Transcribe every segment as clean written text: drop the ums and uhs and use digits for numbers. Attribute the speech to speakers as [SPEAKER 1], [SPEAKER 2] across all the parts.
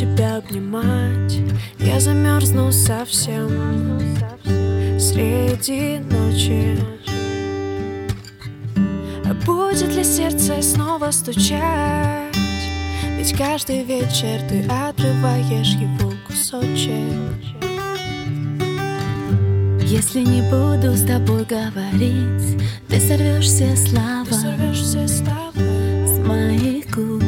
[SPEAKER 1] тебя обнимать, я замерзну совсем среди ночи. А будет ли сердце снова стучать? Ведь каждый вечер ты отрываешь его кусочек.
[SPEAKER 2] Если не буду с тобой говорить, ты сорвешь все слова с моих губ.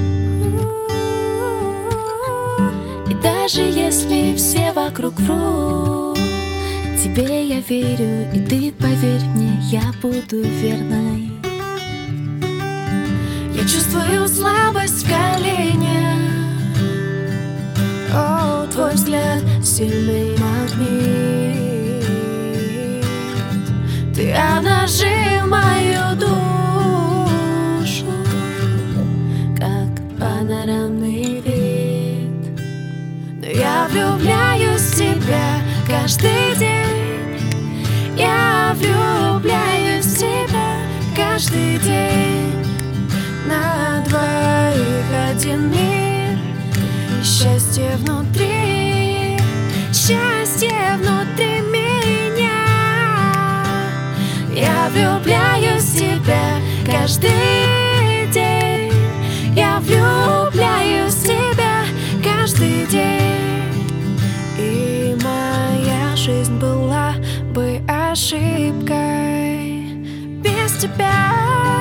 [SPEAKER 2] И даже если все вокруг врут, тебе я верю, и ты поверь мне, я буду верной.
[SPEAKER 1] Я чувствую слабость в колене, о, твой взгляд сильный магнит. Ты обнажил мою душу, как панорамный вид. Но я влюбляюсь в тебя каждый день. Я влюбляюсь в тебя каждый день. На двоих один мир, и счастье внутри меня. Я влюбляюсь в тебя каждый день. Я влюбляюсь в тебя каждый день. И моя жизнь была бы ошибкой без тебя.